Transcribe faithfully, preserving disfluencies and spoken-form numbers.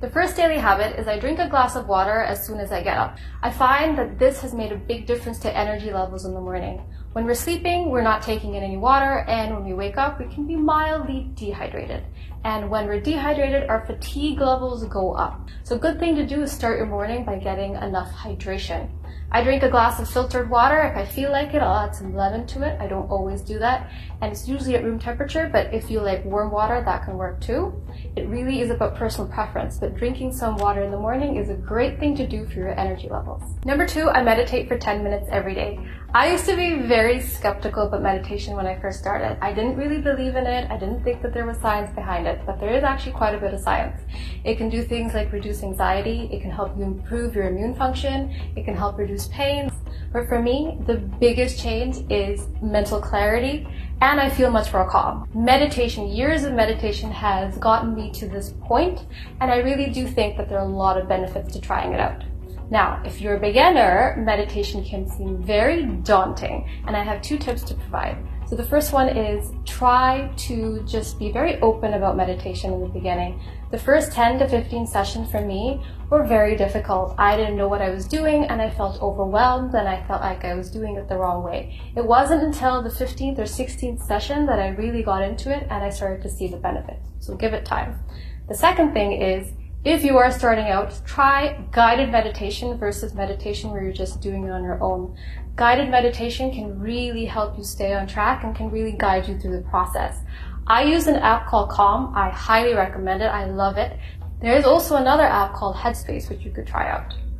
The first daily habit is I drink a glass of water as soon as I get up. I find that this has made a big difference to energy levels in the morning. When we're sleeping, we're not taking in any water, and when we wake up, we can be mildly dehydrated. And when we're dehydrated, our fatigue levels go up. So a good thing to do is start your morning by getting enough hydration. I drink a glass of filtered water. If I feel like it, I'll add some lemon to it. I don't always do that, and it's usually at room temperature, but if you like warm water, that can work too. It really is about personal preference, but drinking some water in the morning is a great thing to do for your energy levels. Number two, I meditate for ten minutes every day. I used to be very skeptical about meditation when I first started. I didn't really believe in it. I didn't think that there was science behind it, but there is actually quite a bit of science. It can do things like reduce anxiety. It can help you improve your immune function. It can help reduce pain. But for me, the biggest change is mental clarity, and I feel much more calm. Meditation, years of meditation has gotten me to this point, and I really do think that there are a lot of benefits to trying it out. Now, if you're a beginner, meditation can seem very daunting, and I have two tips to provide. So the first one is try to just be very open about meditation in the beginning. The first ten to fifteen sessions for me were very difficult. I didn't know what I was doing, and I felt overwhelmed, and I felt like I was doing it the wrong way. It wasn't until the fifteenth or sixteenth session that I really got into it, and I started to see the benefits. So give it time. The second thing is, if you are starting out, try guided meditation versus meditation where you're just doing it on your own. Guided meditation can really help you stay on track and can really guide you through the process. I use an app called Calm. I highly recommend it. I love it. There is also another app called Headspace, which you could try out.